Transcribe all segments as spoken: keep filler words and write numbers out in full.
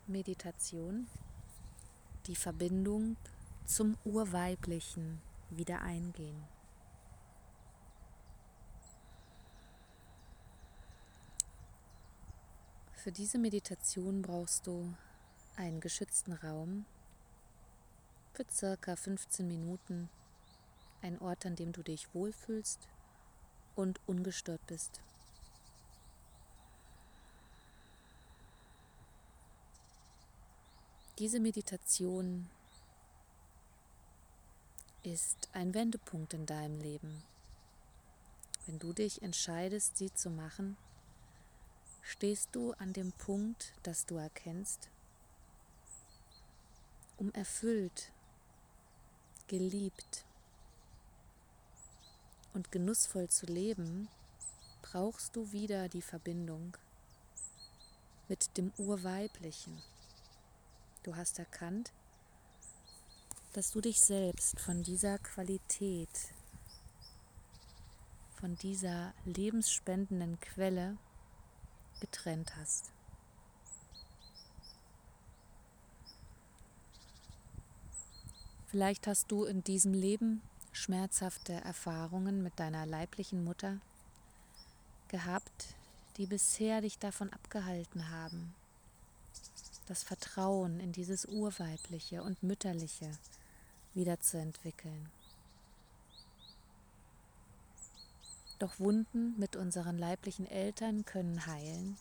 Meditation die Verbindung zum Urweiblichen wieder eingehen. Für diese Meditation brauchst du einen geschützten Raum für circa fünfzehn Minuten, einen Ort, an dem du dich wohlfühlst und ungestört bist. Diese Meditation ist ein Wendepunkt in deinem Leben. Wenn du dich entscheidest, sie zu machen, stehst du an dem Punkt, dass du erkennst, um erfüllt, geliebt und genussvoll zu leben, brauchst du wieder die Verbindung mit dem Urweiblichen. Du hast erkannt, dass du dich selbst von dieser Qualität, von dieser lebensspendenden Quelle getrennt hast. Vielleicht hast du in diesem Leben schmerzhafte Erfahrungen mit deiner leiblichen Mutter gehabt, die bisher dich davon abgehalten haben, das Vertrauen in dieses Urweibliche und Mütterliche wiederzuentwickeln. Doch Wunden mit unseren leiblichen Eltern können heilen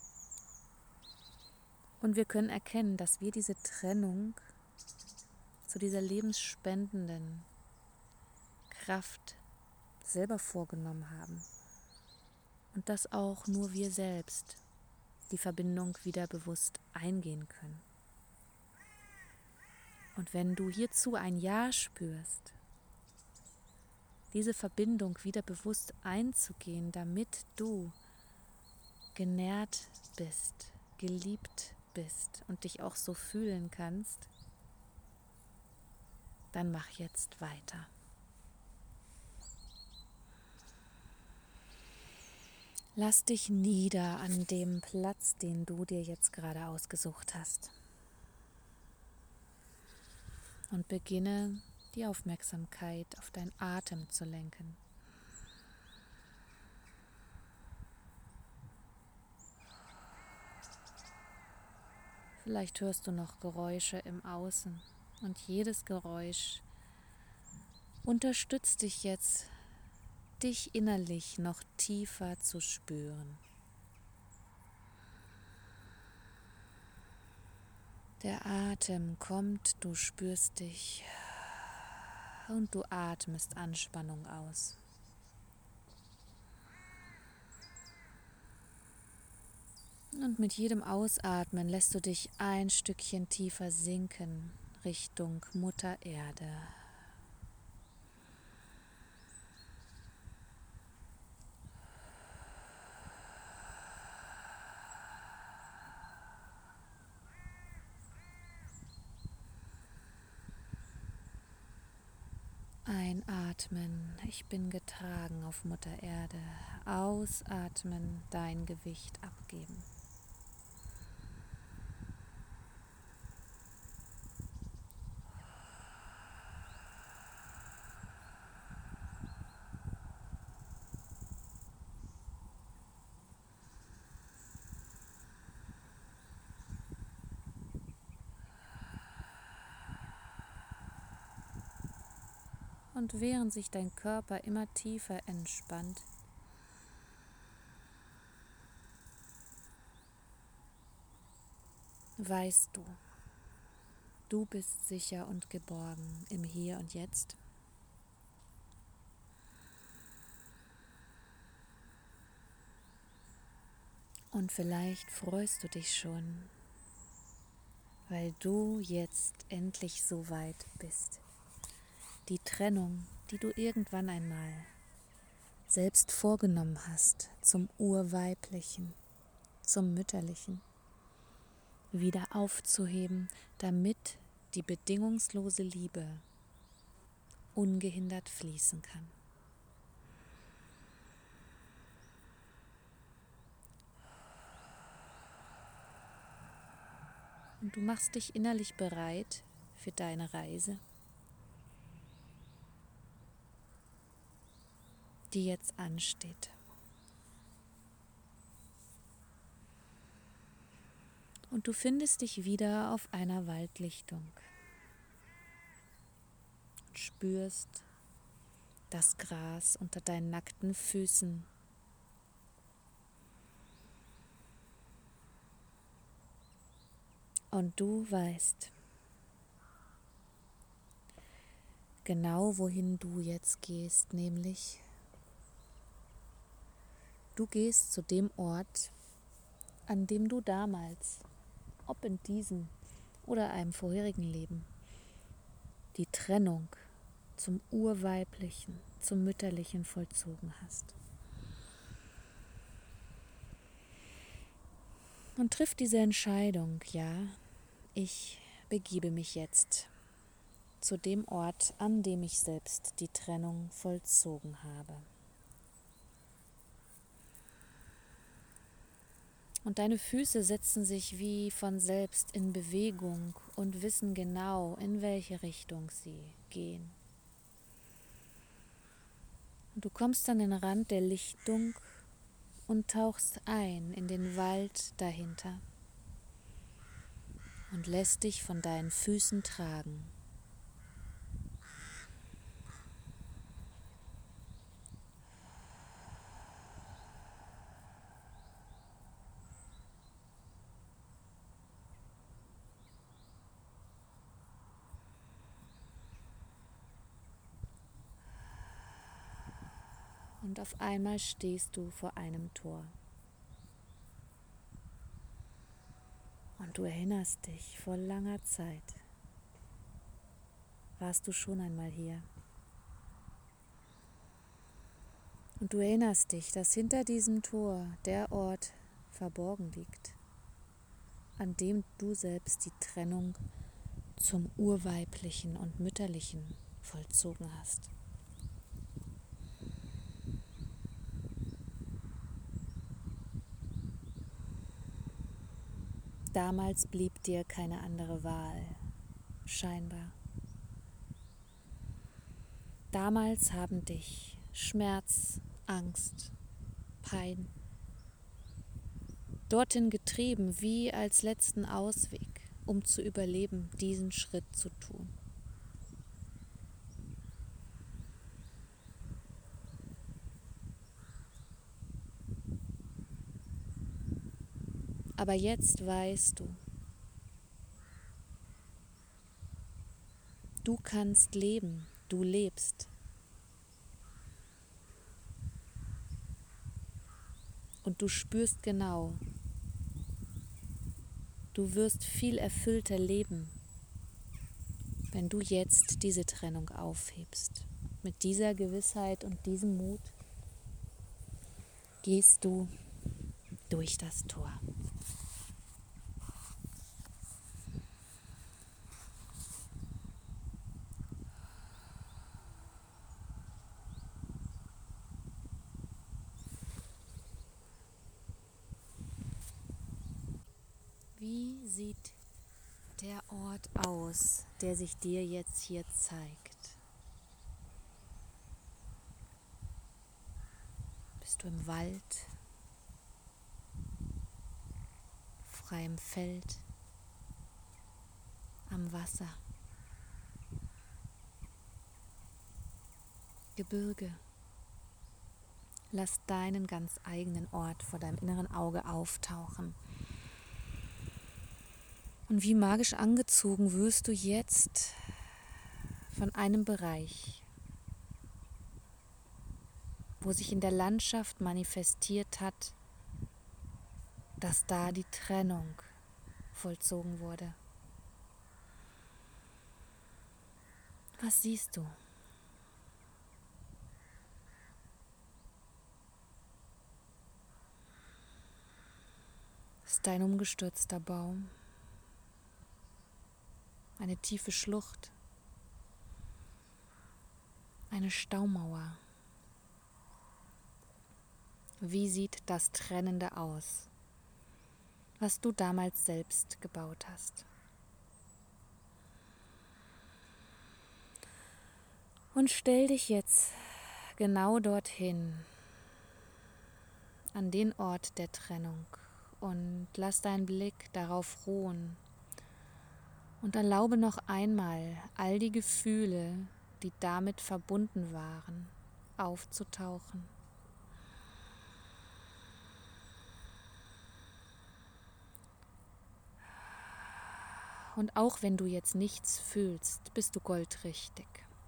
und wir können erkennen, dass wir diese Trennung zu dieser lebensspendenden Kraft selber vorgenommen haben und dass auch nur wir selbst die Verbindung wieder bewusst eingehen können. Und wenn du hierzu ein Ja spürst, diese Verbindung wieder bewusst einzugehen, damit du genährt bist, geliebt bist und dich auch so fühlen kannst, dann mach jetzt weiter. Lass dich nieder an dem Platz, den du dir jetzt gerade ausgesucht hast. Und beginne die Aufmerksamkeit auf deinen Atem zu lenken. Vielleicht hörst du noch Geräusche im Außen und jedes Geräusch unterstützt dich jetzt, dich innerlich noch tiefer zu spüren. Der Atem kommt, du spürst dich und du atmest Anspannung aus. Und mit jedem Ausatmen lässt du dich ein Stückchen tiefer sinken Richtung Mutter Erde. Einatmen, ich bin getragen auf Mutter Erde. Ausatmen, dein Gewicht abgeben. Und während sich dein Körper immer tiefer entspannt, weißt du, du bist sicher und geborgen im Hier und Jetzt. Und vielleicht freust du dich schon, weil du jetzt endlich so weit bist. Die Trennung, die du irgendwann einmal selbst vorgenommen hast, zum Urweiblichen, zum Mütterlichen, wieder aufzuheben, damit die bedingungslose Liebe ungehindert fließen kann. Und du machst dich innerlich bereit für deine Reise, die jetzt ansteht. Und du findest dich wieder auf einer Waldlichtung und spürst das Gras unter deinen nackten Füßen. Und du weißt genau, wohin du jetzt gehst, nämlich du gehst zu dem Ort, an dem du damals, ob in diesem oder einem vorherigen Leben, die Trennung zum Urweiblichen, zum Mütterlichen vollzogen hast. Und triff diese Entscheidung, ja, ich begebe mich jetzt zu dem Ort, an dem ich selbst die Trennung vollzogen habe. Und deine Füße setzen sich wie von selbst in Bewegung und wissen genau, in welche Richtung sie gehen. Und du kommst an den Rand der Lichtung und tauchst ein in den Wald dahinter und lässt dich von deinen Füßen tragen. Und auf einmal stehst du vor einem Tor. Und du erinnerst dich, vor langer Zeit warst du schon einmal hier. Und du erinnerst dich, dass hinter diesem Tor der Ort verborgen liegt, an dem du selbst die Trennung zum Urweiblichen und Mütterlichen vollzogen hast. Damals blieb dir keine andere Wahl, scheinbar. Damals haben dich Schmerz, Angst, Pein dorthin getrieben, wie als letzten Ausweg, um zu überleben, diesen Schritt zu tun. Aber jetzt weißt du, du kannst leben, du lebst. Und du spürst genau, du wirst viel erfüllter leben, wenn du jetzt diese Trennung aufhebst. Mit dieser Gewissheit und diesem Mut gehst du durch das Tor. Wie sieht der Ort aus, der sich dir jetzt hier zeigt? Bist du im Wald, freiem Feld, am Wasser, Gebirge? Lass deinen ganz eigenen Ort vor deinem inneren Auge auftauchen. Und wie magisch angezogen wirst du jetzt von einem Bereich, wo sich in der Landschaft manifestiert hat, dass da die Trennung vollzogen wurde. Was siehst du? Es ist ein umgestürzter Baum, eine tiefe Schlucht, eine Staumauer. Wie sieht das Trennende aus, was du damals selbst gebaut hast? Und stell dich jetzt genau dorthin, an den Ort der Trennung, und lass deinen Blick darauf ruhen und erlaube noch einmal all die Gefühle, die damit verbunden waren, aufzutauchen. Und auch wenn du jetzt nichts fühlst, bist du goldrichtig.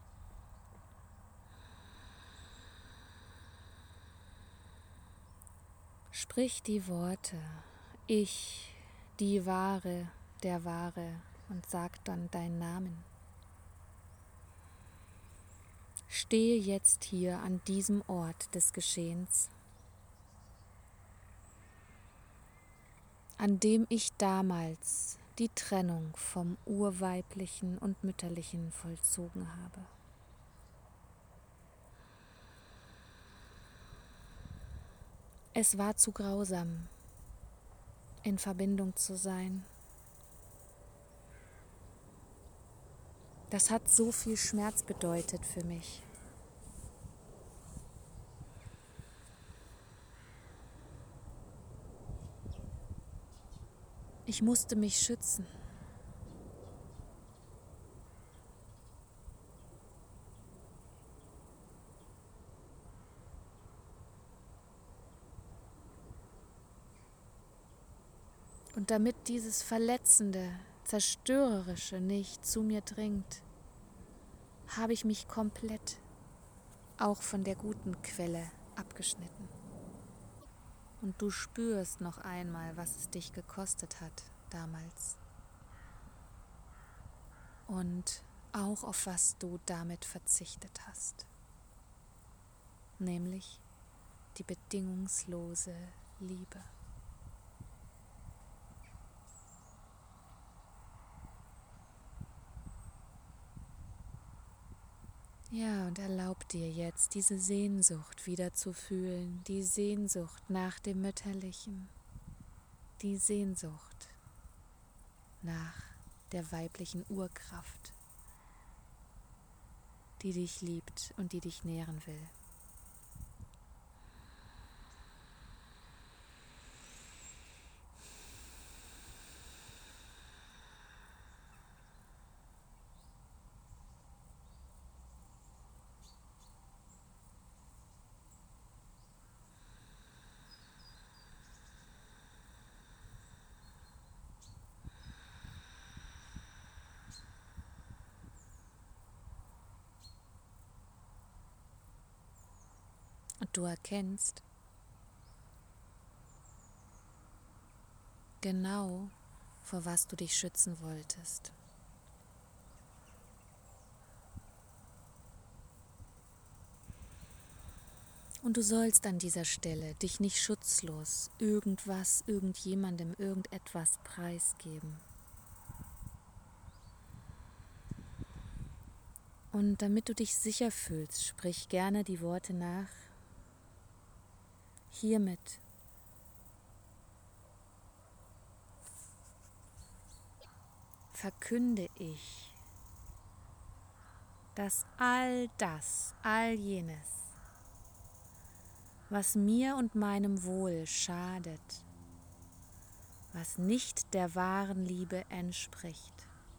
Sprich die Worte, ich, die Wahre, der Wahre, und sag dann deinen Namen. Stehe jetzt hier an diesem Ort des Geschehens, an dem ich damals die Trennung vom Urweiblichen und Mütterlichen vollzogen habe. Es war zu grausam, in Verbindung zu sein. Das hat so viel Schmerz bedeutet für mich. Ich musste mich schützen. Und damit dieses Verletzende, Zerstörerische nicht zu mir dringt, habe ich mich komplett auch von der guten Quelle abgeschnitten. Und du spürst noch einmal, was es dich gekostet hat damals. Und auch auf was du damit verzichtet hast. Nämlich die bedingungslose Liebe. Ja, und erlaub dir jetzt, diese Sehnsucht wieder zu fühlen, die Sehnsucht nach dem Mütterlichen, die Sehnsucht nach der weiblichen Urkraft, die dich liebt und die dich nähren will. Und du erkennst genau, vor was du dich schützen wolltest. Und du sollst an dieser Stelle dich nicht schutzlos irgendwas, irgendjemandem, irgendetwas preisgeben. Und damit du dich sicher fühlst, sprich gerne die Worte nach. Hiermit verkünde ich, dass all das, all jenes, was mir und meinem Wohl schadet, was nicht der wahren Liebe entspricht,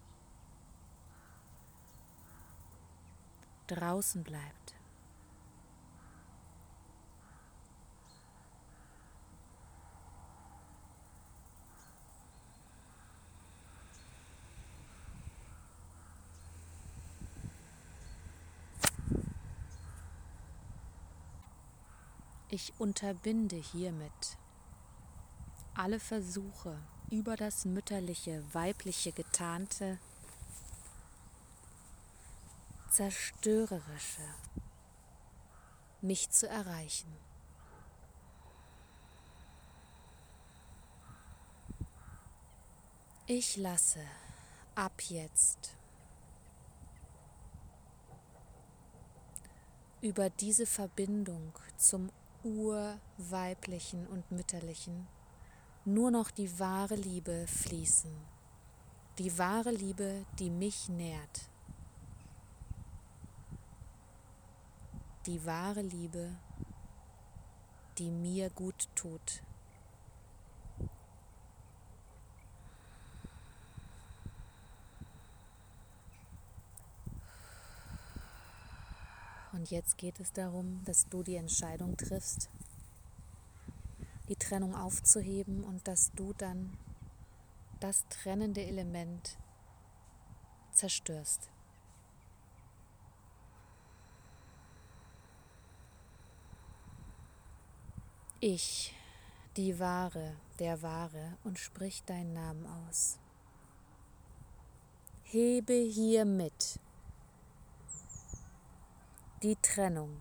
draußen bleibt. Ich unterbinde hiermit alle Versuche, über das mütterliche, weibliche Getarnte, zerstörerische, mich zu erreichen. Ich lasse ab jetzt über diese Verbindung zum Urweiblichen und Mütterlichen nur noch die wahre Liebe fließen. Die wahre Liebe, die mich nährt. die wahre Liebe, die mir gut tut. Und jetzt geht es darum, dass du die Entscheidung triffst, die Trennung aufzuheben und dass du dann das trennende Element zerstörst. Ich, die Wahre, der Wahre, und sprich deinen Namen aus. Hebe hiermit die Trennung,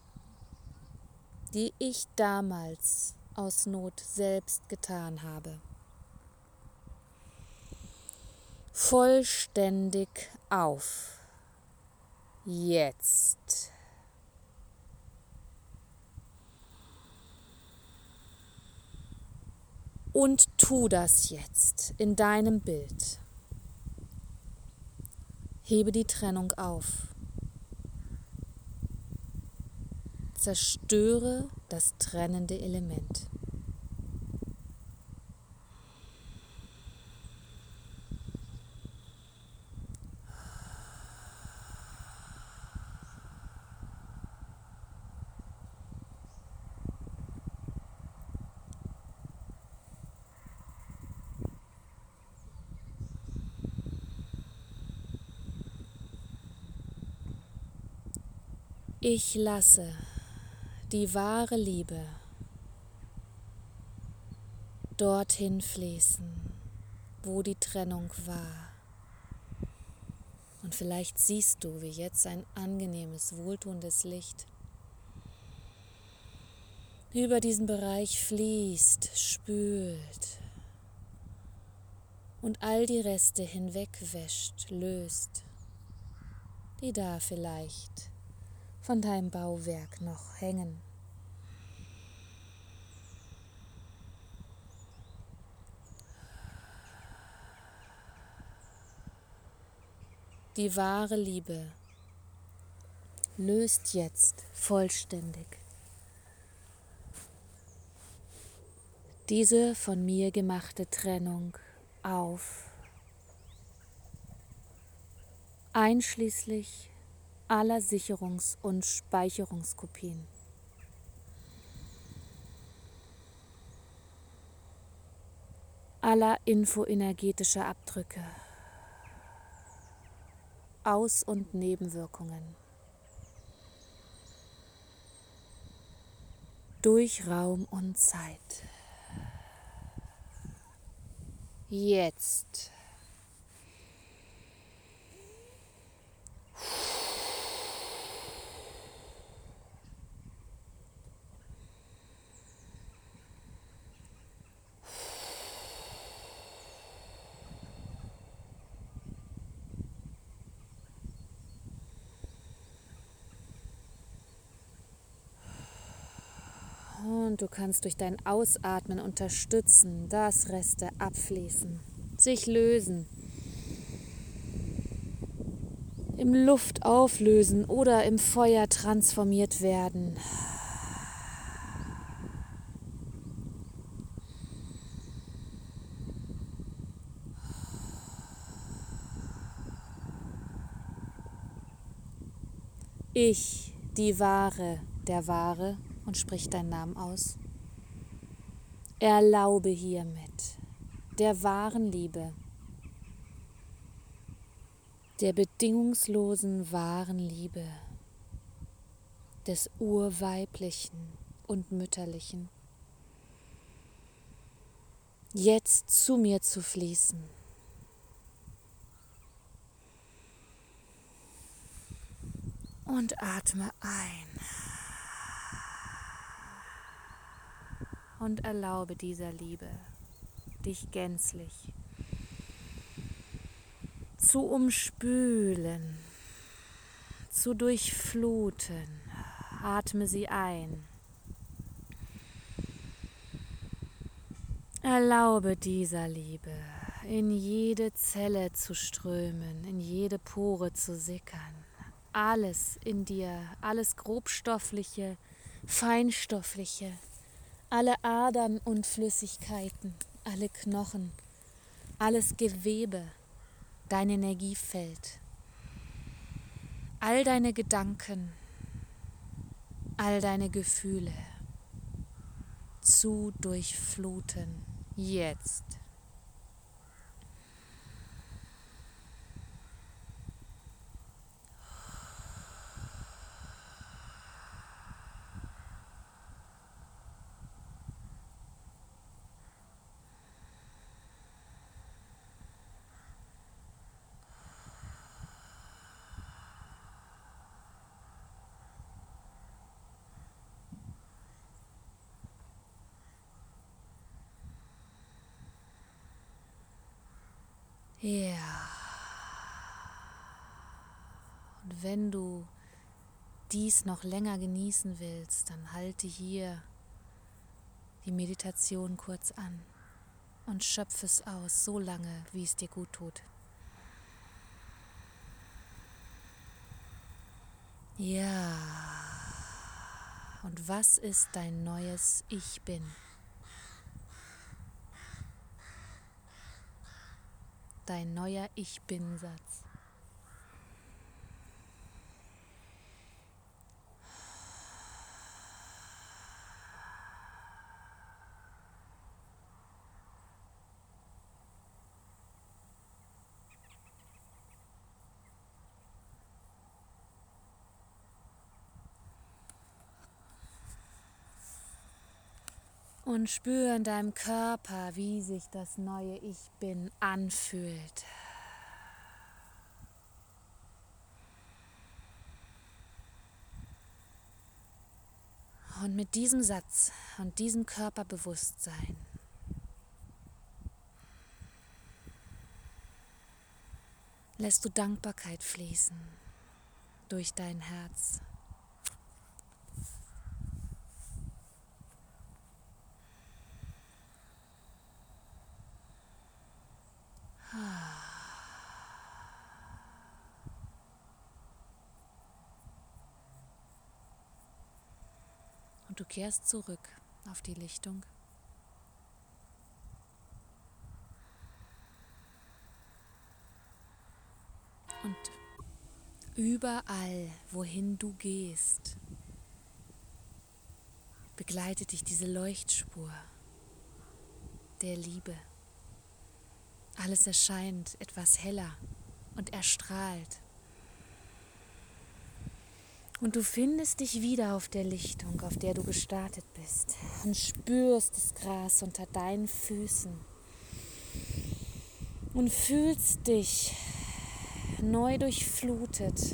die ich damals aus Not selbst getan habe, vollständig auf. Jetzt. Und tu das jetzt in deinem Bild. Hebe die Trennung auf. Zerstöre das trennende Element. Ich lasse die wahre Liebe dorthin fließen, wo die Trennung war. Und vielleicht siehst du, wie jetzt ein angenehmes, wohltuendes Licht über diesen Bereich fließt, spült und all die Reste hinwegwäscht, löst, die da vielleicht von deinem Bauwerk noch hängen. Die wahre Liebe löst jetzt vollständig diese von mir gemachte Trennung auf, einschließlich aller Sicherungs- und Speicherungskopien. Aller infoenergetischer Abdrücke, Aus- und Nebenwirkungen, durch Raum und Zeit. Jetzt. Und du kannst durch dein Ausatmen unterstützen, dass Reste abfließen, sich lösen, im Luft auflösen oder im Feuer transformiert werden. Ich, die Wahre, der Wahre, und sprich deinen Namen aus, erlaube hiermit der wahren Liebe, der bedingungslosen wahren Liebe, des Urweiblichen und Mütterlichen, jetzt zu mir zu fließen. Und atme ein. Und erlaube dieser Liebe, dich gänzlich zu umspülen, zu durchfluten. Atme sie ein. Erlaube dieser Liebe, in jede Zelle zu strömen, in jede Pore zu sickern. alles in dir, alles Grobstoffliche, Feinstoffliche, alle Adern und Flüssigkeiten, alle Knochen, alles Gewebe, dein Energiefeld, all deine Gedanken, all deine Gefühle zu durchfluten, jetzt. Ja. Und wenn du dies noch länger genießen willst, dann halte hier die Meditation kurz an und schöpfe es aus, so lange, wie es dir gut tut. Ja. Und was ist dein neues Ich bin? Dein neuer Ich bin-Satz. Und spür in deinem Körper, wie sich das neue Ich bin anfühlt. Und mit diesem Satz und diesem Körperbewusstsein lässt du Dankbarkeit fließen durch dein Herz. Und du kehrst zurück auf die Lichtung. Und überall, wohin du gehst, begleitet dich diese Leuchtspur der Liebe. Alles erscheint etwas heller und erstrahlt. Und du findest dich wieder auf der Lichtung, auf der du gestartet bist, und spürst das Gras unter deinen Füßen und fühlst dich neu durchflutet.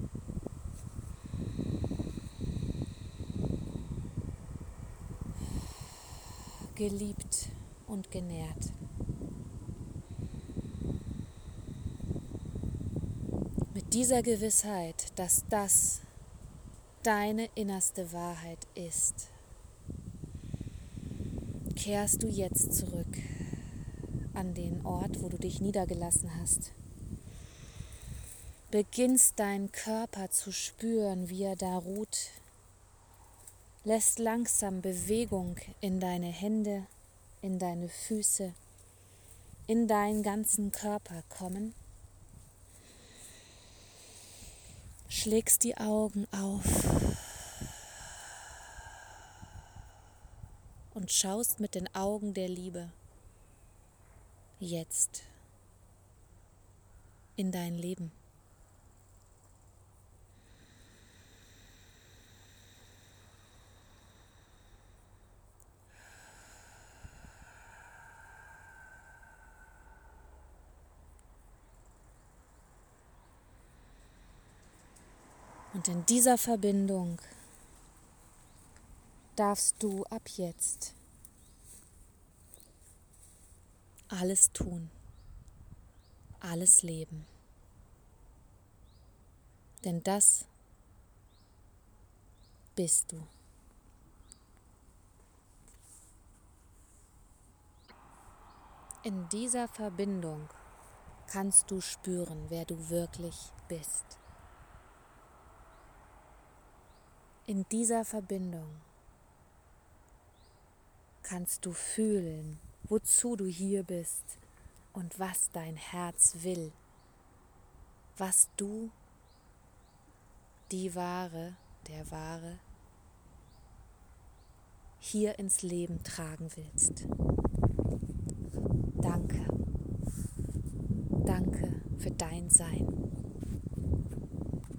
Geliebt und genährt. Mit dieser Gewissheit, dass das deine innerste Wahrheit ist, kehrst du jetzt zurück an den Ort, wo du dich niedergelassen hast. Beginnst deinen Körper zu spüren, wie er da ruht. Lässt langsam Bewegung in deine Hände, in deine Füße, in deinen ganzen Körper kommen. Schlägst die Augen auf und schaust mit den Augen der Liebe jetzt in dein Leben. Und in dieser Verbindung darfst du ab jetzt alles tun, alles leben. Denn das bist du. In dieser Verbindung kannst du spüren, wer du wirklich bist. In dieser Verbindung kannst du fühlen, wozu du hier bist und was dein Herz will, was du, die Wahre, der Wahre, hier ins Leben tragen willst. Danke. Danke für dein Sein.